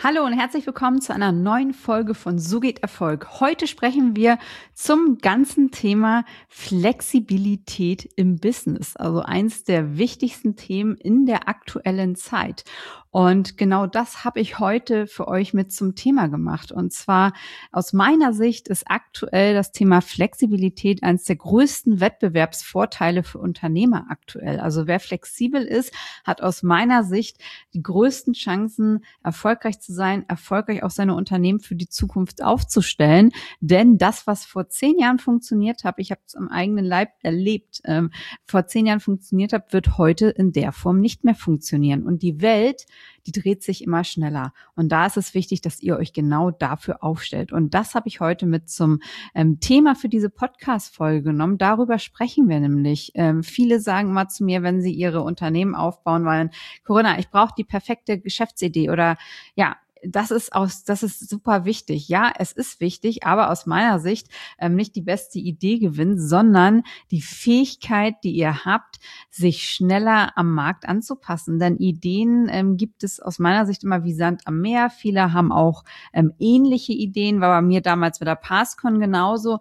Hallo und herzlich willkommen zu einer neuen Folge von So geht Erfolg. Heute sprechen wir zum ganzen Thema Flexibilität im Business, also eins der wichtigsten Themen in der aktuellen Zeit. Und genau das habe ich heute für euch mit zum Thema gemacht. Und zwar aus meiner Sicht ist aktuell das Thema Flexibilität eines der größten Wettbewerbsvorteile für Unternehmer aktuell. Also wer flexibel ist, hat aus meiner Sicht die größten Chancen, erfolgreich zu sein, erfolgreich auch seine Unternehmen für die Zukunft aufzustellen. Denn das, was vor 10 Jahren funktioniert hat, ich habe es am eigenen Leib erlebt, vor 10 Jahren funktioniert hat, wird heute in der Form nicht mehr funktionieren. Und die Welt, die dreht sich immer schneller. Und da ist es wichtig, dass ihr euch genau dafür aufstellt. Und das habe ich heute mit zum Thema für diese Podcast-Folge genommen. Darüber sprechen wir nämlich. Viele sagen mal zu mir, wenn sie ihre Unternehmen aufbauen wollen, Corinna, ich brauche die perfekte Geschäftsidee oder ja, das ist super wichtig. Ja, es ist wichtig, aber aus meiner Sicht nicht die beste Idee gewinnt, sondern die Fähigkeit, die ihr habt, sich schneller am Markt anzupassen. Denn Ideen gibt es aus meiner Sicht immer wie Sand am Meer. Viele haben auch ähnliche Ideen, war bei mir damals mit der PassCon genauso.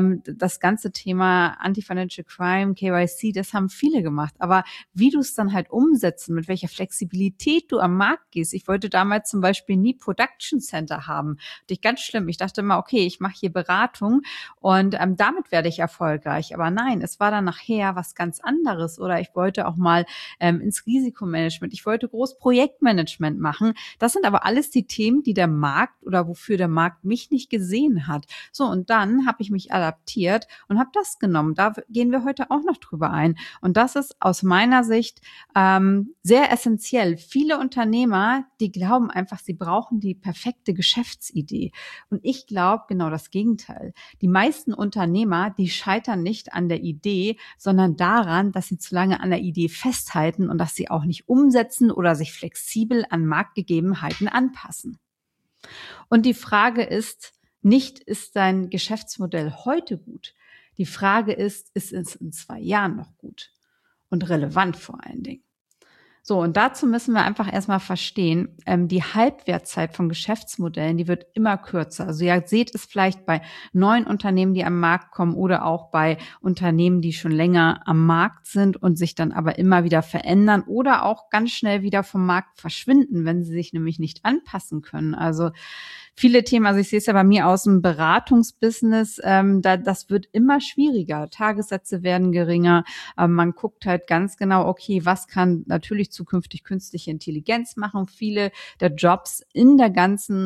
Das ganze Thema Anti-Financial Crime, KYC, das haben viele gemacht. Aber wie du es dann halt umsetzen, mit welcher Flexibilität du am Markt gehst. Ich wollte damals zum Beispiel nie Production Center haben. Das ist ganz schlimm. Ich dachte immer, okay, ich mache hier Beratung und damit werde ich erfolgreich. Aber nein, es war dann nachher was ganz anderes. Oder ich wollte auch mal ins Risikomanagement. Ich wollte Großprojektmanagement machen. Das sind aber alles die Themen, die der Markt oder wofür der Markt mich nicht gesehen hat. So, und dann habe ich mich adaptiert und habe das genommen. Da gehen wir heute auch noch drüber ein. Und das ist aus meiner Sicht sehr essentiell. Viele Unternehmer, die glauben einfach, sie brauchen die perfekte Geschäftsidee. Und ich glaube genau das Gegenteil. Die meisten Unternehmer, die scheitern nicht an der Idee, sondern daran, dass sie zu lange an der Idee festhalten und dass sie auch nicht umsetzen oder sich flexibel an Marktgegebenheiten anpassen. Und die Frage ist nicht, ist dein Geschäftsmodell heute gut? Die Frage ist es in 2 Jahren noch gut und relevant vor allen Dingen? So, und dazu müssen wir einfach erstmal verstehen, die Halbwertszeit von Geschäftsmodellen, die wird immer kürzer. Also ihr seht es vielleicht bei neuen Unternehmen, die am Markt kommen oder auch bei Unternehmen, die schon länger am Markt sind und sich dann aber immer wieder verändern oder auch ganz schnell wieder vom Markt verschwinden, wenn sie sich nämlich nicht anpassen können. Also viele Themen, also ich sehe es ja bei mir aus dem Beratungsbusiness, das wird immer schwieriger. Tagessätze werden geringer. Man guckt halt ganz genau, okay, was kann natürlich zukünftig künstliche Intelligenz machen. Viele der Jobs in der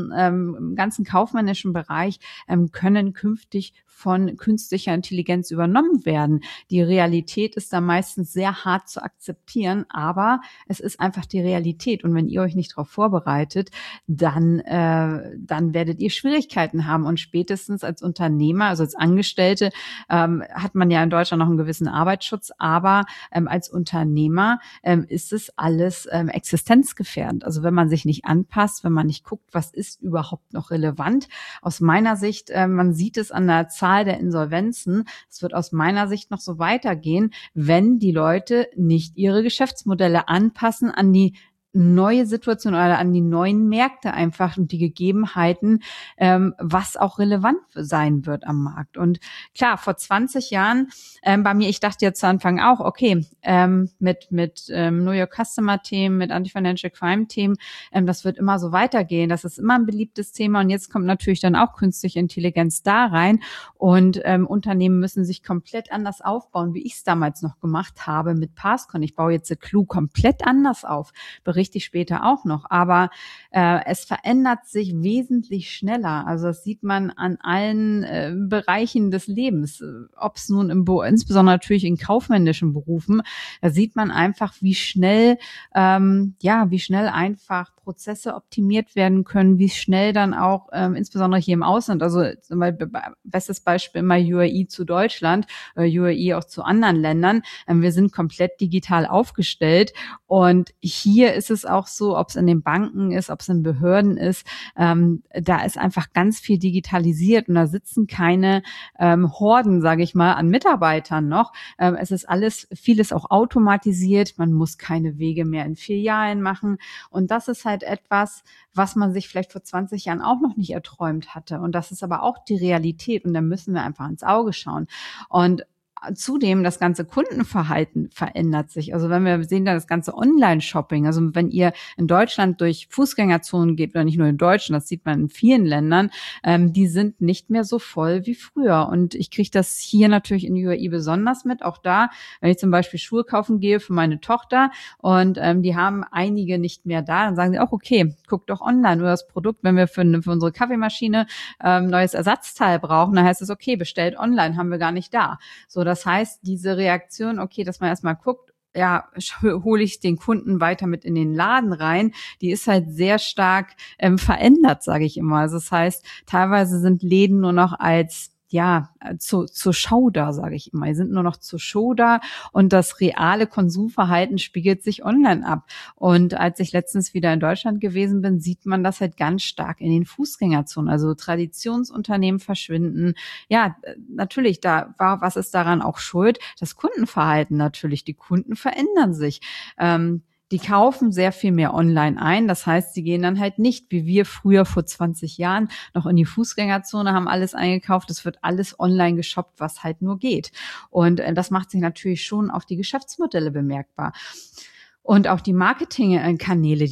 im ganzen kaufmännischen Bereich können künftig von künstlicher Intelligenz übernommen werden. Die Realität ist da meistens sehr hart zu akzeptieren, aber es ist einfach die Realität. Und wenn ihr euch nicht darauf vorbereitet, dann werdet ihr Schwierigkeiten haben. Und spätestens als Unternehmer, also als Angestellte, hat man ja in Deutschland noch einen gewissen Arbeitsschutz, aber als Unternehmer ist es alles existenzgefährdend. Also wenn man sich nicht anpasst, wenn man nicht guckt, was ist überhaupt noch relevant. Aus meiner Sicht, man sieht es an der Zahl der Insolvenzen, es wird aus meiner Sicht noch so weitergehen, wenn die Leute nicht ihre Geschäftsmodelle anpassen an die neue Situation oder an die neuen Märkte einfach und die Gegebenheiten, was auch relevant sein wird am Markt. Und klar, vor 20 Jahren bei mir, ich dachte ja zu Anfang auch, okay, mit Know Your Customer Themen, mit Anti-Financial Crime Themen, das wird immer so weitergehen. Das ist immer ein beliebtes Thema und jetzt kommt natürlich dann auch künstliche Intelligenz da rein und Unternehmen müssen sich komplett anders aufbauen, wie ich es damals noch gemacht habe mit PassCon. Ich baue jetzt The Clue komplett anders auf. Berichte ich später auch noch, aber es verändert sich wesentlich schneller. Also das sieht man an allen Bereichen des Lebens, ob es nun insbesondere natürlich in kaufmännischen Berufen, da sieht man einfach, wie schnell einfach Prozesse optimiert werden können, wie schnell dann auch, insbesondere hier im Ausland, also zum Beispiel, bestes Beispiel immer UAE zu Deutschland, UAE auch zu anderen Ländern. Wir sind komplett digital aufgestellt und hier ist es auch so, ob es in den Banken ist, ob es in Behörden ist, da ist einfach ganz viel digitalisiert und da sitzen keine Horden, sage ich mal, an Mitarbeitern noch. Es ist vieles auch automatisiert. Man muss keine Wege mehr in Filialen machen. Und das ist halt etwas, was man sich vielleicht vor 20 Jahren auch noch nicht erträumt hatte. Und das ist aber auch die Realität. Und da müssen wir einfach ins Auge schauen. Und zudem das ganze Kundenverhalten verändert sich. Also wenn wir sehen da das ganze Online-Shopping, also wenn ihr in Deutschland durch Fußgängerzonen geht, oder nicht nur in Deutschland, das sieht man in vielen Ländern, die sind nicht mehr so voll wie früher. Und ich kriege das hier natürlich in UAE besonders mit. Auch da, wenn ich zum Beispiel Schuhe kaufen gehe für meine Tochter und die haben einige nicht mehr da, dann sagen sie auch, okay, guck doch online nur das Produkt, wenn wir für unsere Kaffeemaschine neues Ersatzteil brauchen, dann heißt es, okay, bestellt online, haben wir gar nicht da. So, das heißt, diese Reaktion, okay, dass man erstmal guckt, ja, hole ich den Kunden weiter mit in den Laden rein, die ist halt sehr stark verändert, sage ich immer. Also das heißt, teilweise sind Läden nur noch als zur Schau da, sage ich immer. Die sind nur noch zur Show da und das reale Konsumverhalten spiegelt sich online ab. Und als ich letztens wieder in Deutschland gewesen bin, sieht man das halt ganz stark in den Fußgängerzonen. Also Traditionsunternehmen verschwinden. Ja, natürlich, was ist daran auch schuld? Das Kundenverhalten natürlich. Die Kunden verändern sich. Die kaufen sehr viel mehr online ein. Das heißt, sie gehen dann halt nicht, wie wir früher vor 20 Jahren, noch in die Fußgängerzone, haben alles eingekauft. Es wird alles online geshoppt, was halt nur geht. Und das macht sich natürlich schon auf die Geschäftsmodelle bemerkbar. Und auch die Marketingkanäle.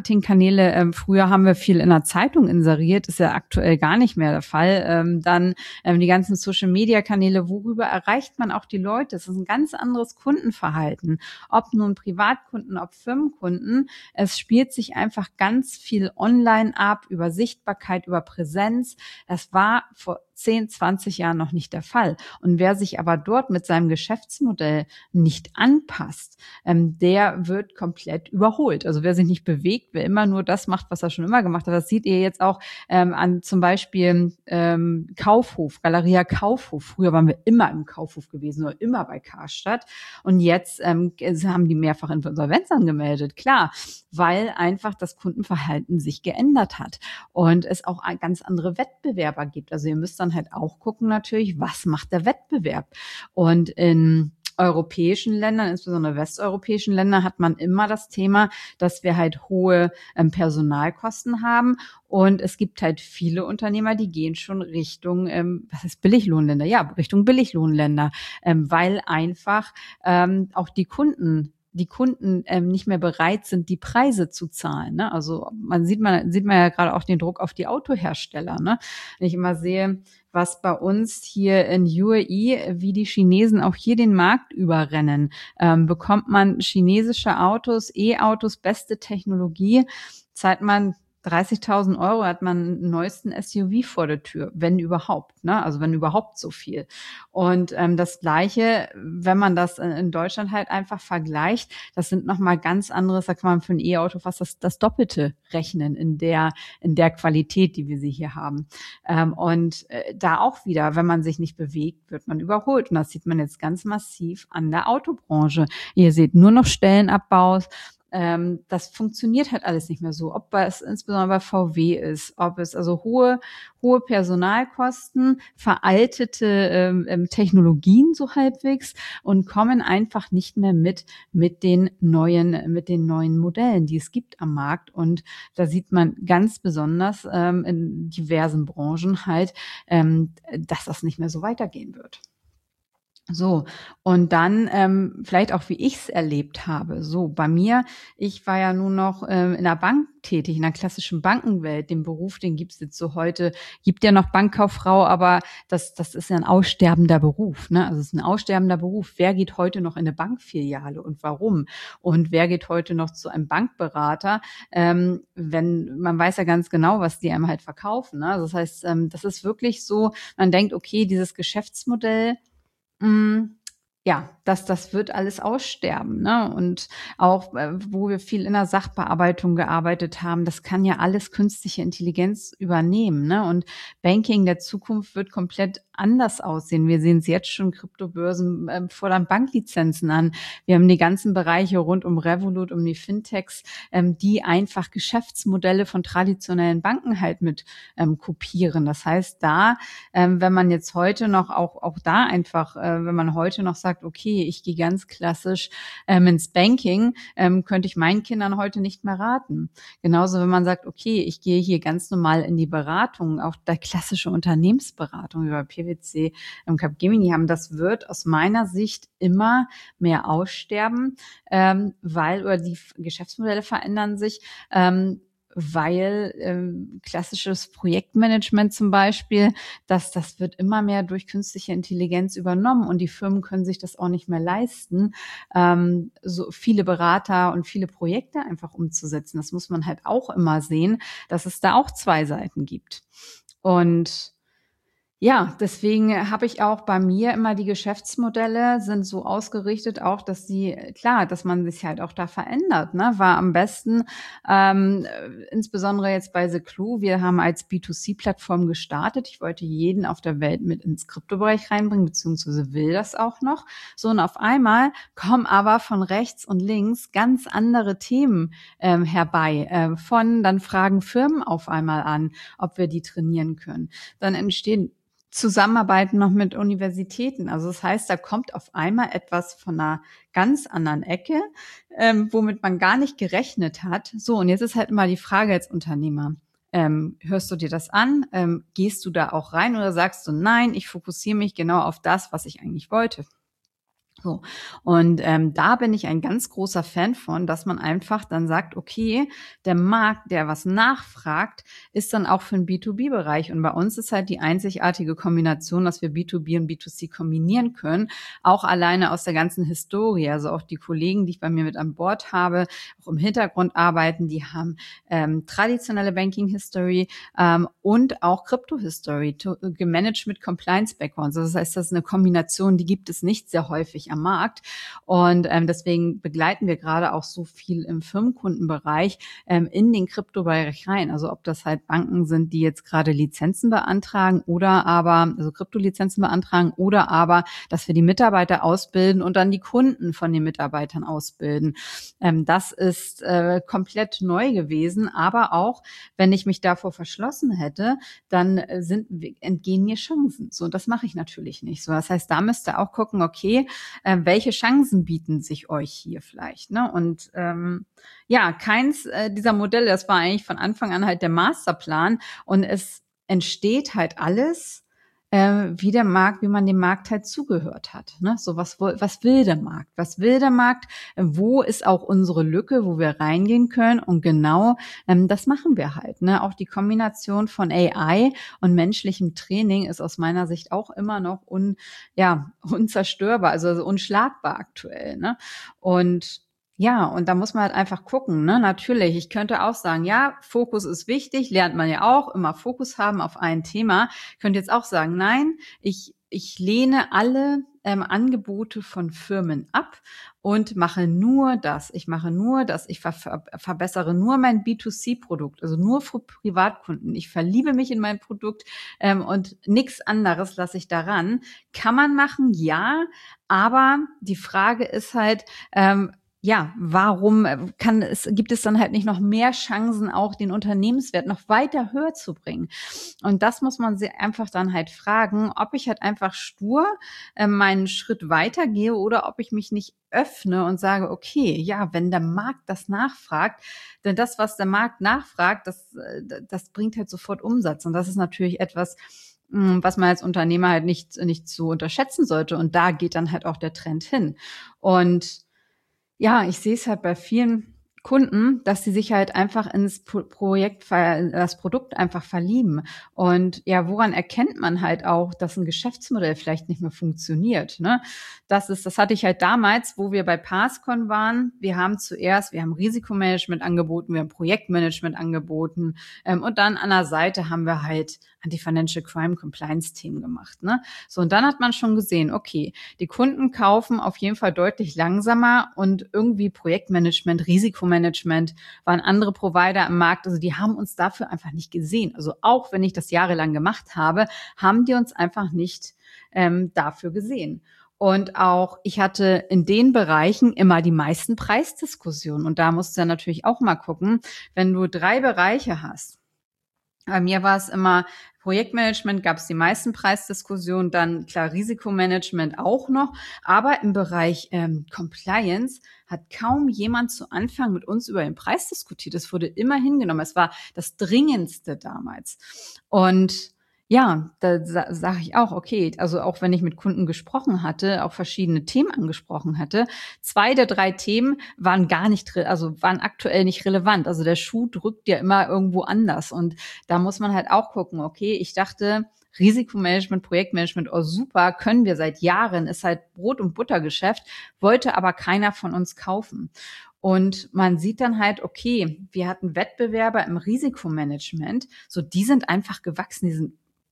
Früher haben wir viel in der Zeitung inseriert, ist ja aktuell gar nicht mehr der Fall. Dann die ganzen Social-Media-Kanäle, worüber erreicht man auch die Leute? Es ist ein ganz anderes Kundenverhalten. Ob nun Privatkunden, ob Firmenkunden. Es spielt sich einfach ganz viel online ab, über Sichtbarkeit, über Präsenz. Das war vor 10, 20 Jahren noch nicht der Fall. Und wer sich aber dort mit seinem Geschäftsmodell nicht anpasst, der wird komplett überholt. Also wer sich nicht bewegt, wer immer nur das macht, was er schon immer gemacht hat, das seht ihr jetzt auch an zum Beispiel Kaufhof, Galeria Kaufhof. Früher waren wir immer im Kaufhof gewesen oder immer bei Karstadt. Und jetzt haben die mehrfach Insolvenz angemeldet, klar, weil einfach das Kundenverhalten sich geändert hat und es auch ganz andere Wettbewerber gibt. Also ihr müsst dann halt auch gucken natürlich, was macht der Wettbewerb? Und in europäischen Ländern, insbesondere westeuropäischen Ländern, hat man immer das Thema, dass wir halt hohe Personalkosten haben. Und es gibt halt viele Unternehmer, die gehen schon Richtung, was ist Billiglohnländer? Ja, Richtung Billiglohnländer, weil einfach auch die Kunden nicht mehr bereit sind, die Preise zu zahlen. Ne? Also sieht man ja gerade auch den Druck auf die Autohersteller. Ne? Wenn ich immer sehe, was bei uns hier in UAE, wie die Chinesen auch hier den Markt überrennen, bekommt man chinesische Autos, E-Autos, beste Technologie, zahlt man 30.000 Euro, hat man einen neuesten SUV vor der Tür, wenn überhaupt, ne? Also wenn überhaupt so viel. Und das Gleiche, wenn man das in Deutschland halt einfach vergleicht, das sind nochmal ganz anderes, da kann man für ein E-Auto fast das Doppelte rechnen in der Qualität, die wir sie hier haben. Da auch wieder, wenn man sich nicht bewegt, wird man überholt. Und das sieht man jetzt ganz massiv an der Autobranche. Ihr seht nur noch Stellenabbaus. Das funktioniert halt alles nicht mehr so. Ob es insbesondere bei VW ist, ob es also hohe Personalkosten, veraltete Technologien so halbwegs und kommen einfach nicht mehr mit den neuen Modellen, die es gibt am Markt. Und da sieht man ganz besonders in diversen Branchen halt, dass das nicht mehr so weitergehen wird. So, und dann vielleicht auch, wie ich es erlebt habe. So, bei mir, ich war ja nun noch in der Bank tätig, in der klassischen Bankenwelt. Den Beruf, den gibt's jetzt so heute, gibt ja noch Bankkauffrau, aber das ist ja ein aussterbender Beruf. Ne? Also es ist ein aussterbender Beruf. Wer geht heute noch in eine Bankfiliale und warum? Und wer geht heute noch zu einem Bankberater, wenn man weiß ja ganz genau, was die einem halt verkaufen. Ne? Also das heißt, das ist wirklich so, man denkt, okay, dieses Geschäftsmodell, ja, das wird alles aussterben, ne? Und auch, wo wir viel in der Sachbearbeitung gearbeitet haben, das kann ja alles künstliche Intelligenz übernehmen, ne? Und Banking der Zukunft wird komplett anders aussehen. Wir sehen es jetzt schon, Kryptobörsen fordern Banklizenzen an. Wir haben die ganzen Bereiche rund um Revolut, um die Fintechs, die einfach Geschäftsmodelle von traditionellen Banken halt mit kopieren. Das heißt, da, wenn man jetzt heute noch auch da einfach, wenn man heute noch sagt, okay, ich gehe ganz klassisch ins Banking, könnte ich meinen Kindern heute nicht mehr raten. Genauso, wenn man sagt, okay, ich gehe hier ganz normal in die Beratung, auch der klassische Unternehmensberatung, wie bei PwC, Capgemini haben, das wird aus meiner Sicht immer mehr aussterben, weil die Geschäftsmodelle verändern sich, weil klassisches Projektmanagement zum Beispiel, das wird immer mehr durch künstliche Intelligenz übernommen und die Firmen können sich das auch nicht mehr leisten, so viele Berater und viele Projekte einfach umzusetzen. Das muss man halt auch immer sehen, dass es da auch zwei Seiten gibt. Und ja, deswegen habe ich auch bei mir immer die Geschäftsmodelle sind so ausgerichtet auch, dass dass man sich halt auch da verändert, ne? War am besten, insbesondere jetzt bei The Clue, wir haben als B2C-Plattform gestartet. Ich wollte jeden auf der Welt mit ins Kryptobereich reinbringen, beziehungsweise will das auch noch. So, und auf einmal kommen aber von rechts und links ganz andere Themen herbei. Dann fragen Firmen auf einmal an, ob wir die trainieren können. Dann entstehen Zusammenarbeiten noch mit Universitäten. Also das heißt, da kommt auf einmal etwas von einer ganz anderen Ecke, womit man gar nicht gerechnet hat. So, und jetzt ist halt immer die Frage als Unternehmer. Hörst du dir das an? Gehst du da auch rein oder sagst du, nein, ich fokussiere mich genau auf das, was ich eigentlich wollte? So. Und da bin ich ein ganz großer Fan von, dass man einfach dann sagt, okay, der Markt, der was nachfragt, ist dann auch für den B2B-Bereich. Und bei uns ist halt die einzigartige Kombination, dass wir B2B und B2C kombinieren können, auch alleine aus der ganzen Historie. Also auch die Kollegen, die ich bei mir mit an Bord habe, auch im Hintergrund arbeiten, die haben traditionelle Banking-History und auch Crypto-History, gemanagt mit Compliance-Backgrounds. Also das heißt, das ist eine Kombination, die gibt es nicht sehr häufig am Markt. Und deswegen begleiten wir gerade auch so viel im Firmenkundenbereich in den Kryptobereich rein. Also ob das halt Banken sind, die jetzt gerade Lizenzen beantragen also Kryptolizenzen beantragen oder aber, dass wir die Mitarbeiter ausbilden und dann die Kunden von den Mitarbeitern ausbilden. Das ist komplett neu gewesen, aber auch, wenn ich mich davor verschlossen hätte, dann entgehen mir Chancen. So, das mache ich natürlich nicht. So, das heißt, da müsst ihr auch gucken, okay, welche Chancen bieten sich euch hier vielleicht, ne? Und keins dieser Modelle, das war eigentlich von Anfang an halt der Masterplan und es entsteht halt alles wie man dem Markt halt zugehört hat. Ne? So was will der Markt? Was will der Markt? Wo ist auch unsere Lücke, wo wir reingehen können? Und genau das machen wir halt. Ne? Auch die Kombination von AI und menschlichem Training ist aus meiner Sicht auch immer noch unzerstörbar, also unschlagbar aktuell. Ne? Und da muss man halt einfach gucken, ne? Natürlich, ich könnte auch sagen, ja, Fokus ist wichtig, lernt man ja auch, immer Fokus haben auf ein Thema. Ich könnte jetzt auch sagen, nein, ich lehne alle Angebote von Firmen ab und mache nur das. Ich verbessere nur mein B2C-Produkt, also nur für Privatkunden. Ich verliebe mich in mein Produkt und nichts anderes lasse ich daran. Kann man machen, ja, aber die Frage ist halt, warum gibt es dann halt nicht noch mehr Chancen, auch den Unternehmenswert noch weiter höher zu bringen? Und das muss man sich einfach dann halt fragen, ob ich halt einfach stur meinen Schritt weitergehe oder ob ich mich nicht öffne und sage, okay, ja, wenn der Markt das nachfragt, denn das, was der Markt nachfragt, das bringt halt sofort Umsatz. Und das ist natürlich etwas, was man als Unternehmer halt nicht so unterschätzen sollte. Und da geht dann halt auch der Trend hin. Und ja, ich sehe es halt bei vielen Kunden, dass sie sich halt einfach ins das Produkt einfach verlieben. Und ja, woran erkennt man halt auch, dass ein Geschäftsmodell vielleicht nicht mehr funktioniert, ne? Das hatte ich halt damals, wo wir bei Passcon waren. Wir haben Risikomanagement angeboten, wir haben Projektmanagement angeboten, und dann an der Seite haben wir halt Anti-Financial Crime Compliance Themen gemacht, ne? So, und dann hat man schon gesehen, okay, die Kunden kaufen auf jeden Fall deutlich langsamer und irgendwie Projektmanagement, Risikomanagement Risikomanagement, waren andere Provider im Markt. Also die haben uns dafür einfach nicht gesehen. Also auch wenn ich das jahrelang gemacht habe, haben die uns einfach nicht dafür gesehen. Und auch ich hatte in den Bereichen immer die meisten Preisdiskussionen. Und da musst du dann natürlich auch mal gucken, wenn du 3 Bereiche hast. Bei mir war es immer Projektmanagement, gab es die meisten Preisdiskussionen, dann klar Risikomanagement auch noch. Aber im Bereich Compliance hat kaum jemand zu Anfang mit uns über den Preis diskutiert. Es wurde immer hingenommen. Es war das Dringendste damals. Und ja, da sage ich auch, okay, also auch wenn ich mit Kunden gesprochen hatte, auch verschiedene Themen angesprochen hatte, 2 der 3 Themen waren waren aktuell nicht relevant. Also der Schuh drückt ja immer irgendwo anders. Und da muss man halt auch gucken, okay, ich dachte, Risikomanagement, Projektmanagement, oh super, können wir seit Jahren, ist halt Brot- und Buttergeschäft, wollte aber keiner von uns kaufen. Und man sieht dann halt, okay, wir hatten Wettbewerber im Risikomanagement, so die sind einfach gewachsen,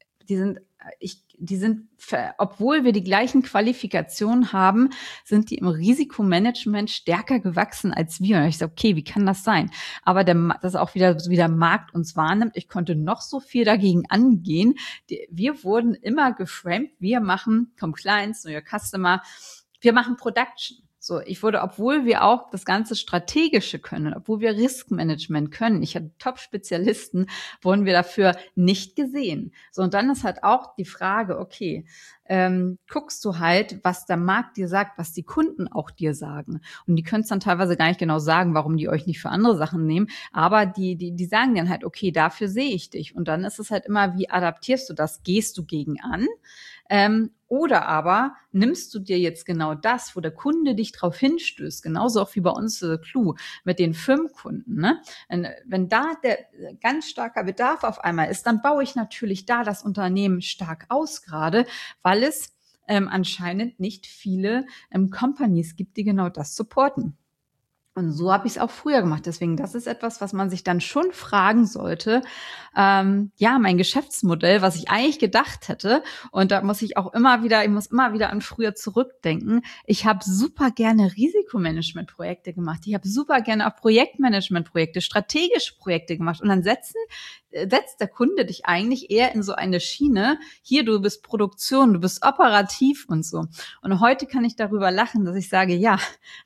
obwohl wir die gleichen Qualifikationen haben, sind die im Risikomanagement stärker gewachsen als wir. Und ich sage, okay, wie kann das sein? Aber das ist auch wieder, wie der Markt uns wahrnimmt. Ich konnte noch so viel dagegen angehen. Wir wurden immer geframed. Wir machen Compliance, Know Your Customer. Wir machen Production. So, obwohl wir auch das ganze Strategische können, obwohl wir Riskmanagement können, ich hatte Top-Spezialisten, wurden wir dafür nicht gesehen. So, und dann ist halt auch die Frage, okay, guckst du halt, was der Markt dir sagt, was die Kunden auch dir sagen. Und die können es dann teilweise gar nicht genau sagen, warum die euch nicht für andere Sachen nehmen, aber die sagen dann halt, okay, dafür sehe ich dich. Und dann ist es halt immer, wie adaptierst du das? Gehst du gegen an? Oder aber nimmst du dir jetzt genau das, wo der Kunde dich drauf hinstößt, genauso auch wie bei uns Clou mit den Firmenkunden. Ne? Wenn da der ganz starker Bedarf auf einmal ist, dann baue ich natürlich da das Unternehmen stark aus gerade, weil es anscheinend nicht viele Companies gibt, die genau das supporten. Und so habe ich es auch früher gemacht. Deswegen, das ist etwas, was man sich dann schon fragen sollte. Ja, mein Geschäftsmodell, was ich eigentlich gedacht hätte. Und da muss ich muss immer wieder an früher zurückdenken. Ich habe super gerne Risikomanagement-Projekte gemacht. Ich habe super gerne auch Projektmanagement-Projekte, strategische Projekte gemacht. Und dann setzt der Kunde dich eigentlich eher in so eine Schiene. Hier, du bist Produktion, du bist operativ und so. Und heute kann ich darüber lachen, dass ich sage, ja,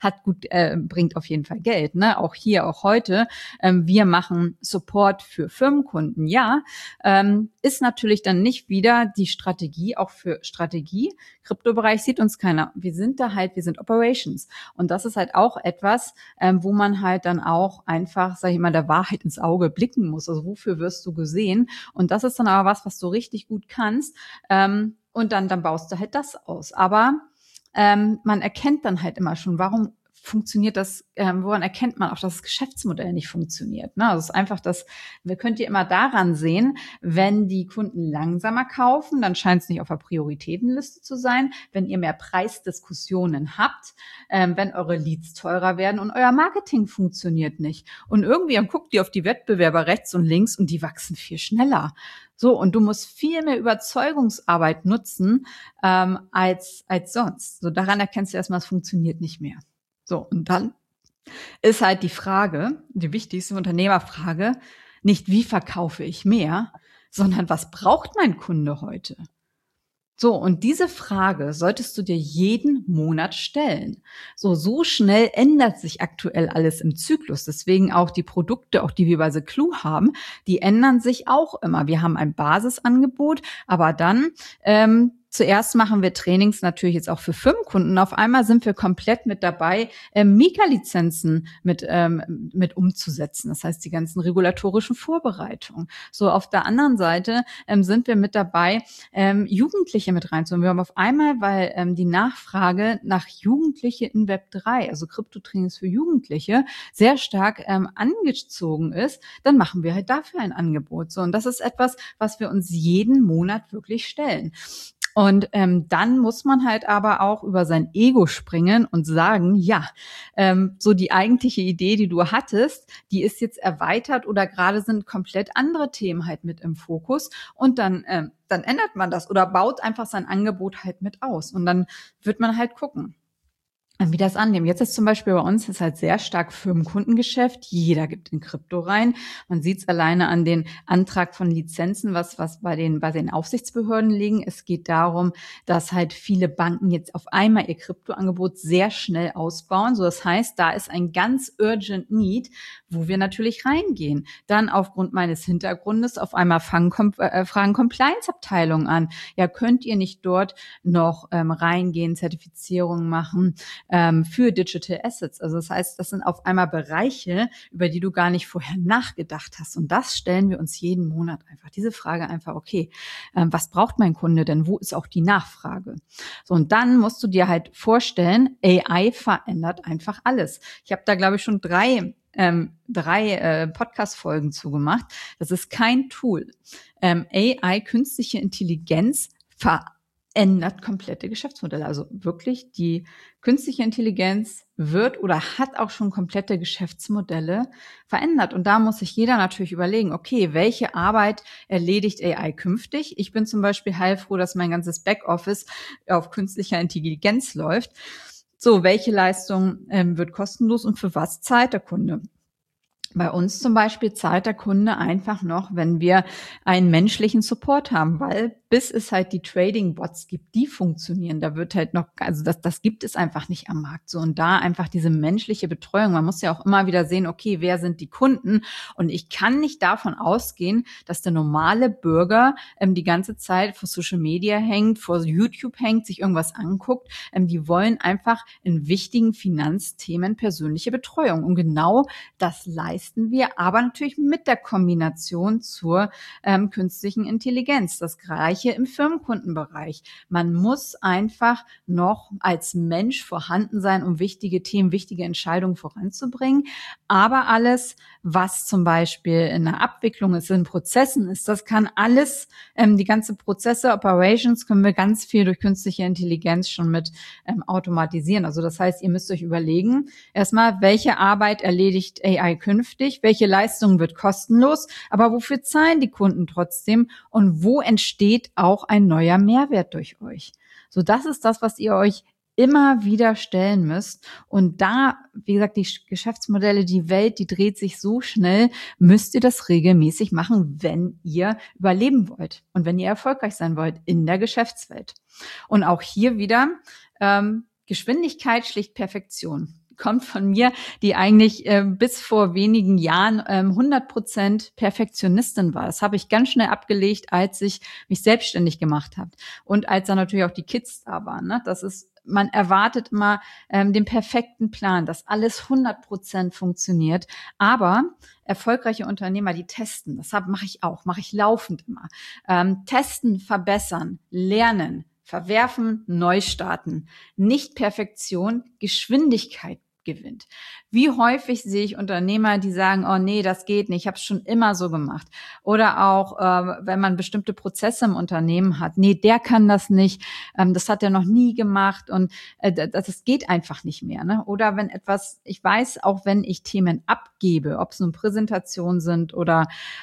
bringt auf jeden Fall Geld, ne? Auch hier, auch heute. Wir machen Support für Firmenkunden, ja. Ist natürlich dann nicht wieder die Strategie, auch für Strategie. Kryptobereich sieht uns keiner. Wir sind Operations. Und das ist halt auch etwas, wo man halt dann auch einfach, sag ich mal, der Wahrheit ins Auge blicken muss. Also wofür wirst du gesehen? Und das ist dann aber was du richtig gut kannst. Und dann baust du halt das aus. Aber man erkennt dann halt immer schon, warum funktioniert das, woran erkennt man auch, dass das Geschäftsmodell nicht funktioniert. Ne? Also es ist einfach könnt ihr immer daran sehen, wenn die Kunden langsamer kaufen, dann scheint es nicht auf der Prioritätenliste zu sein. Wenn ihr mehr Preisdiskussionen habt, wenn eure Leads teurer werden und euer Marketing funktioniert nicht. Und irgendwie guckt ihr auf die Wettbewerber rechts und links und die wachsen viel schneller. So, und du musst viel mehr Überzeugungsarbeit nutzen als sonst. So, daran erkennst du erstmal, es funktioniert nicht mehr. So, und dann ist halt die Frage, die wichtigste Unternehmerfrage, nicht wie verkaufe ich mehr, sondern was braucht mein Kunde heute? So, und diese Frage solltest du dir jeden Monat stellen. So schnell ändert sich aktuell alles im Zyklus. Deswegen auch die Produkte, auch die wir bei The Clue haben, die ändern sich auch immer. Wir haben ein Basisangebot, aber dann zuerst machen wir Trainings natürlich jetzt auch für Firmenkunden. Auf einmal sind wir komplett mit dabei, Mika-Lizenzen mit umzusetzen. Das heißt, die ganzen regulatorischen Vorbereitungen. So, auf der anderen Seite sind wir mit dabei, Jugendliche mit reinzuholen. Wir haben auf einmal, weil die Nachfrage nach Jugendliche in Web 3, also Kryptotrainings für Jugendliche, sehr stark angezogen ist, dann machen wir halt dafür ein Angebot. So, und das ist etwas, was wir uns jeden Monat wirklich stellen. Und dann muss man halt aber auch über sein Ego springen und sagen, ja, so die eigentliche Idee, die du hattest, die ist jetzt erweitert oder gerade sind komplett andere Themen halt mit im Fokus. Und dann ändert man das oder baut einfach sein Angebot halt mit aus. Und dann wird man halt gucken. wie das annehmen. Jetzt ist zum Beispiel bei uns ist halt sehr stark Firmenkundengeschäft. Jeder gibt in Krypto rein. Man sieht es alleine an den Antrag von Lizenzen, was bei den Aufsichtsbehörden liegen. Es geht darum, dass halt viele Banken jetzt auf einmal ihr Kryptoangebot sehr schnell ausbauen. So, das heißt, da ist ein ganz urgent Need, wo wir natürlich reingehen. Dann aufgrund meines Hintergrundes auf einmal fragen Compliance-Abteilungen an. Ja, könnt ihr nicht dort noch reingehen, Zertifizierungen machen? Für Digital Assets. Also das heißt, das sind auf einmal Bereiche, über die du gar nicht vorher nachgedacht hast. Und das stellen wir uns jeden Monat einfach. Diese Frage einfach, okay, was braucht mein Kunde denn? Wo ist auch die Nachfrage? So, und dann musst du dir halt vorstellen, AI verändert einfach alles. Ich habe da, glaube ich, schon drei Podcast-Folgen zugemacht. Das ist kein Tool. AI, künstliche Intelligenz, verändert komplette Geschäftsmodelle. Also wirklich, die künstliche Intelligenz wird oder hat auch schon komplette Geschäftsmodelle verändert. Und da muss sich jeder natürlich überlegen, okay, welche Arbeit erledigt AI künftig? Ich bin zum Beispiel heilfroh, dass mein ganzes Backoffice auf künstlicher Intelligenz läuft. So, welche Leistung wird kostenlos und für was zahlt der Kunde? Bei uns zum Beispiel zahlt der Kunde einfach noch, wenn wir einen menschlichen Support haben, weil bis es halt die Trading-Bots gibt, die funktionieren, da wird halt noch, also das gibt es einfach nicht am Markt so. Und da einfach diese menschliche Betreuung, man muss ja auch immer wieder sehen, okay, wer sind die Kunden? Und ich kann nicht davon ausgehen, dass der normale Bürger die ganze Zeit vor Social Media hängt, vor YouTube hängt, sich irgendwas anguckt. Die wollen einfach in wichtigen Finanzthemen persönliche Betreuung. Und genau das leisten wir, aber natürlich mit der Kombination zur künstlichen Intelligenz. Das Gleiche im Firmenkundenbereich. Man muss einfach noch als Mensch vorhanden sein, um wichtige Themen, wichtige Entscheidungen voranzubringen. Aber alles, was zum Beispiel in der Abwicklung ist, in Prozessen ist, das kann alles, die ganze Prozesse, Operations können wir ganz viel durch künstliche Intelligenz schon mit automatisieren. Also das heißt, ihr müsst euch überlegen, erstmal, welche Arbeit erledigt AI künftig, welche Leistung wird kostenlos, aber wofür zahlen die Kunden trotzdem und wo entsteht auch ein neuer Mehrwert durch euch? So, das ist das, was ihr euch immer wieder stellen müsst. Und da, wie gesagt, die Geschäftsmodelle, die Welt, die dreht sich so schnell, müsst ihr das regelmäßig machen, wenn ihr überleben wollt und wenn ihr erfolgreich sein wollt in der Geschäftswelt. Und auch hier wieder, Geschwindigkeit schlicht Perfektion. Kommt von mir, die eigentlich bis vor wenigen Jahren 100% Perfektionistin war. Das habe ich ganz schnell abgelegt, als ich mich selbstständig gemacht habe und als dann natürlich auch die Kids da waren. Ne? Das ist, man erwartet immer den perfekten Plan, dass alles 100% funktioniert. Aber erfolgreiche Unternehmer, die testen, das mache ich auch, mache ich laufend immer. Testen, verbessern, lernen, verwerfen, neu starten. Nicht Perfektion, Geschwindigkeit gewinnt. Wie häufig sehe ich Unternehmer, die sagen, oh nee, das geht nicht, ich habe es schon immer so gemacht. Oder auch, wenn man bestimmte Prozesse im Unternehmen hat, nee, der kann das nicht, das hat er noch nie gemacht und das geht einfach nicht mehr. Ne? Oder wenn etwas, ich weiß, auch wenn ich Themen abgebe, ob es nun Präsentationen sind oder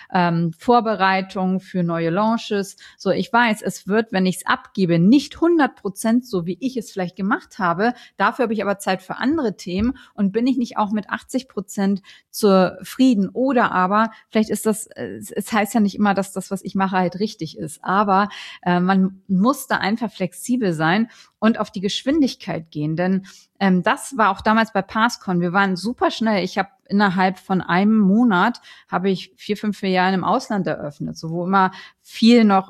Vorbereitungen für neue Launches, so ich weiß, es wird, wenn ich es abgebe, nicht 100% so, wie ich es vielleicht gemacht habe. Dafür habe ich aber Zeit für andere Themen und bin ich nicht auch mit 80% zufrieden. Oder aber, vielleicht ist das, es heißt ja nicht immer, dass das, was ich mache, halt richtig ist. Aber man muss da einfach flexibel sein und auf die Geschwindigkeit gehen. Denn das war auch damals bei PassCon. Wir waren super schnell. Ich habe innerhalb von einem Monat habe ich 4, 5 Filialen im Ausland eröffnet, so wo immer viel noch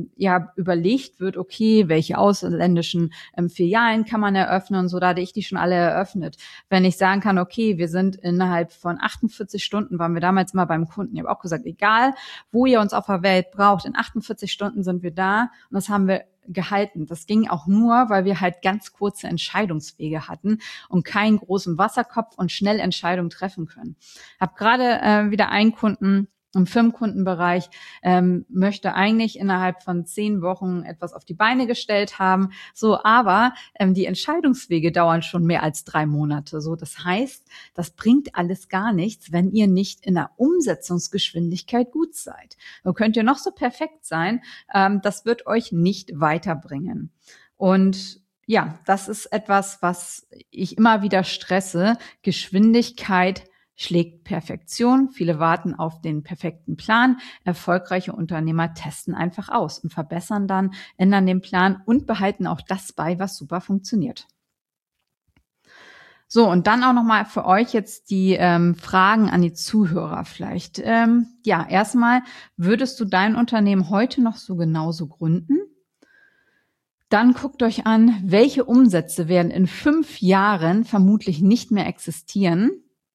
überlegt wird, okay, welche ausländischen Filialen kann man eröffnen und so, da hatte ich die schon alle eröffnet. Wenn ich sagen kann, okay, wir sind innerhalb von 48 Stunden, waren wir damals mal beim Kunden, ich habe auch gesagt, egal, wo ihr uns auf der Welt braucht, in 48 Stunden sind wir da und das haben wir gehalten. Das ging auch nur, weil wir halt ganz kurze Entscheidungswege hatten und keinen großen Wasserkopf und schnell Entscheidungen treffen können. Hab gerade wieder einen Kunden im Firmenkundenbereich, möchte eigentlich innerhalb von 10 Wochen etwas auf die Beine gestellt haben. So, aber die Entscheidungswege dauern schon mehr als 3 Monate. So, das heißt, das bringt alles gar nichts, wenn ihr nicht in der Umsetzungsgeschwindigkeit gut seid. So könnt ihr noch so perfekt sein, das wird euch nicht weiterbringen. Und ja, das ist etwas, was ich immer wieder stresse. Geschwindigkeit schlägt Perfektion. Viele warten auf den perfekten Plan. Erfolgreiche Unternehmer testen einfach aus und verbessern dann, ändern den Plan und behalten auch das bei, was super funktioniert. So, und dann auch nochmal für euch jetzt die Fragen an die Zuhörer vielleicht. Ja, erstmal, würdest du dein Unternehmen heute noch so genauso gründen? Dann guckt euch an, welche Umsätze werden in 5 Jahren vermutlich nicht mehr existieren.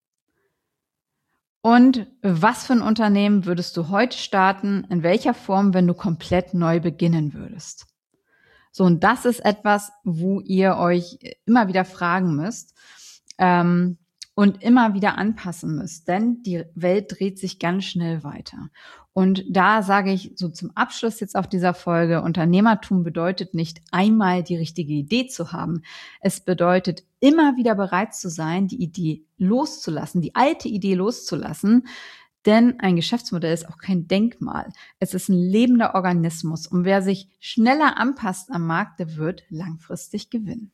Und was für ein Unternehmen würdest du heute starten? In welcher Form, wenn du komplett neu beginnen würdest? So, und das ist etwas, wo ihr euch immer wieder fragen müsst und immer wieder anpassen müsst, denn die Welt dreht sich ganz schnell weiter. Und da sage ich so zum Abschluss jetzt auch dieser Folge, Unternehmertum bedeutet nicht einmal die richtige Idee zu haben. Es bedeutet immer wieder bereit zu sein, die Idee loszulassen, die alte Idee loszulassen. Denn ein Geschäftsmodell ist auch kein Denkmal. Es ist ein lebender Organismus. Und wer sich schneller anpasst am Markt, der wird langfristig gewinnen.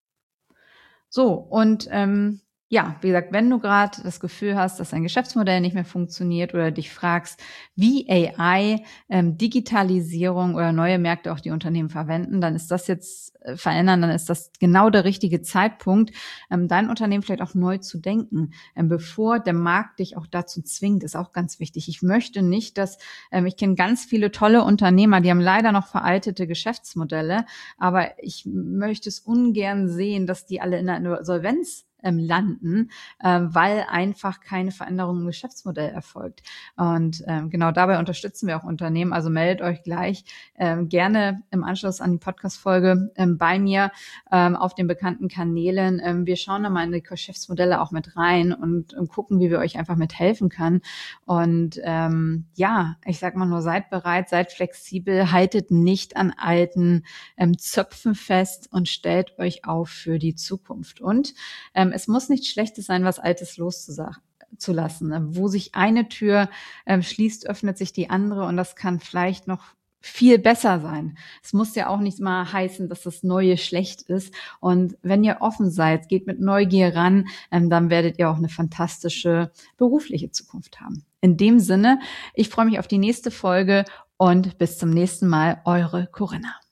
So, und ja, wie gesagt, wenn du gerade das Gefühl hast, dass ein Geschäftsmodell nicht mehr funktioniert oder dich fragst, wie AI, Digitalisierung oder neue Märkte auch die Unternehmen verwenden, dann ist das jetzt verändern, dann ist das genau der richtige Zeitpunkt, dein Unternehmen vielleicht auch neu zu denken, bevor der Markt dich auch dazu zwingt, ist auch ganz wichtig. Ich möchte nicht, dass, ich kenne ganz viele tolle Unternehmer, die haben leider noch veraltete Geschäftsmodelle, aber ich möchte es ungern sehen, dass die alle in einer Insolvenz landen, weil einfach keine Veränderung im Geschäftsmodell erfolgt. Und genau dabei unterstützen wir auch Unternehmen. Also meldet euch gleich gerne im Anschluss an die Podcast-Folge bei mir auf den bekannten Kanälen. Wir schauen da mal in die Geschäftsmodelle auch mit rein und gucken, wie wir euch einfach mit helfen können. Und ja, ich sag mal nur, seid bereit, seid flexibel, haltet nicht an alten Zöpfen fest und stellt euch auf für die Zukunft. Und es muss nichts Schlechtes sein, was Altes loszulassen. Wo sich eine Tür schließt, öffnet sich die andere und das kann vielleicht noch viel besser sein. Es muss ja auch nicht mal heißen, dass das Neue schlecht ist. Und wenn ihr offen seid, geht mit Neugier ran, dann werdet ihr auch eine fantastische berufliche Zukunft haben. In dem Sinne, ich freue mich auf die nächste Folge und bis zum nächsten Mal, eure Corinna.